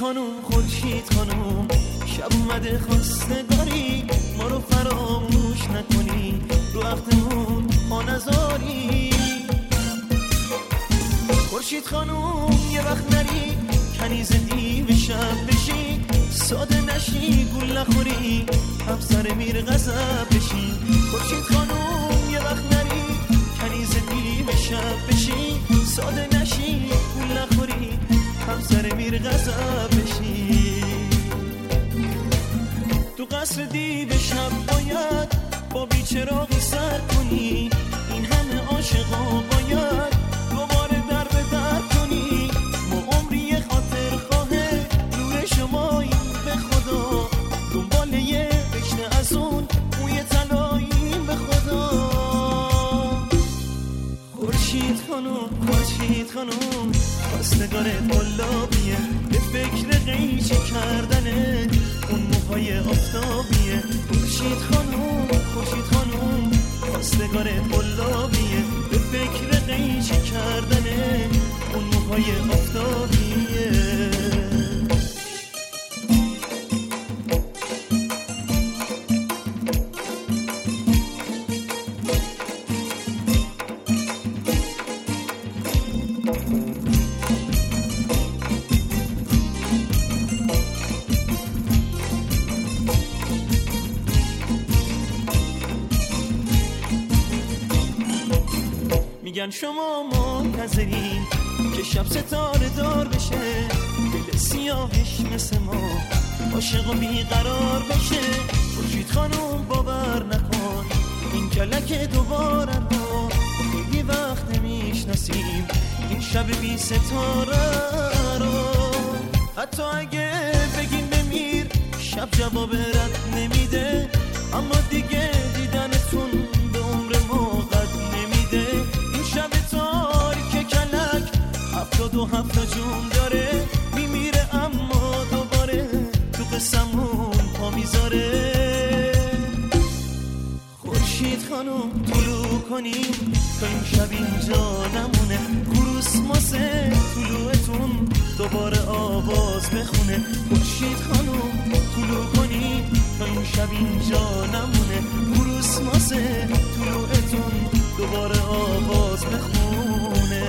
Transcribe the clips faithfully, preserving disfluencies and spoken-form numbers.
خانوم خورشید خانوم شب اومده خواستگاری ما رو فراموش نکنی رو وقتمون ها نذاری خورشید خانوم یه وقت نری کنیز دیو شب بشی ساده نشی گول نخوری همسر میر غضب بشی خورشید خانوم یه وقت نری کنیز دیو شب بشی ساده نشی گول نخوری همسر میر غضب بشی تو قصر دیو شب باید با بیچراغی سر کنی این همه عاشقا باید دوباره در به در کنی ما عمری خاطر خواهه نور شماییم به خدا دنبال یه بشنه از اون موی طلاییم به خدا خورشید خانوم خورشید خانوم خواستگارت قلابیه به فکر قیچی کردنه اون موهای آفتابیه خورشید خانوم خورشید خانوم خواستگارت قلابیه به فکر قیچی کردنه اون موهای آفتابیه میگن شما منتظرین که شب ستاره دار بشه دل سیاهش مثل ما عاشق و بیقرار بشه خورشید خانوم باور نکن این کلک دوباره ما خیلی وقت نمیشناسیم این شب بی ستاره رو حتی اگه بگیم بمیر شب جواب رد نمیده اما دیگه دیدنتون به عمر ما قد نمیده شب تاریک کلک هفتاد و هفت جون داره میمیره اما دوباره تو قسمون پا میذاره خورشید خانوم طلوع کنیم تا این شب اینجا نمونه کروسماسه طلوعتون دوباره آواز بخونه خورشید خانوم طلوع کنیم تا این شب اینجا نمونه کروسماسه طلوعتون دوباره آواز بخونه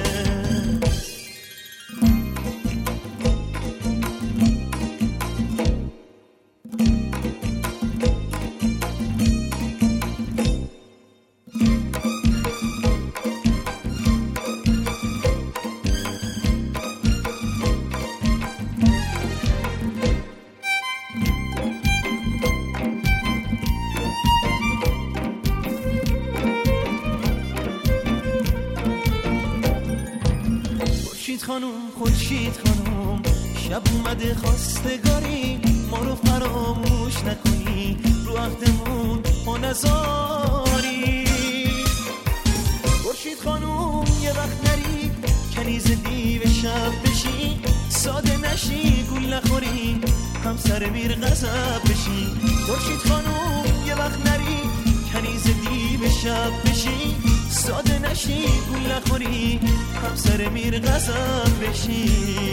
خانوم خورشید خانوم شب اومده خواستگاری ما رو فراموش نکنی رو وقتمون ها نذاری خورشید خانوم یه وقت نری کنیز دیو شب بشی ساده نشی گول نخوری همسر میر غضب بشی خورشید خانوم یه وقت نری کنیز دیو شب بشی ساده نشی گول نخوری همسر میر غضب بشی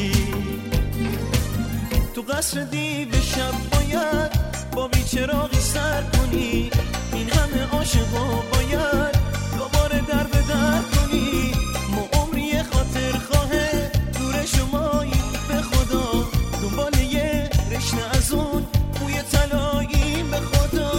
تو قصر دیو شب باید با بیچراغی سر کنی این همه عاشقا باید دوباره در به در کنی ما عمری خاطر خواهه دور شماییم به خدا دنبال یه رشنه از اون موی طلاییم به خدا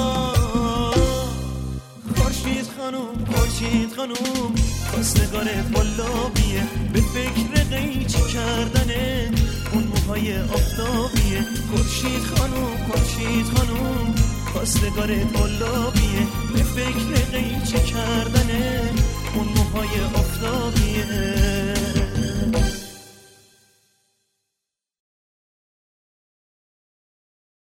خورشید خانوم خورشید خانوم خواستگارت قلابیه به فکر قیچی کردنه اون موهای آفتابیه خورشید خانوم خورشید خانوم خواستگارت قلابیه به فکر قیچی کردنه اون موهای آفتابیه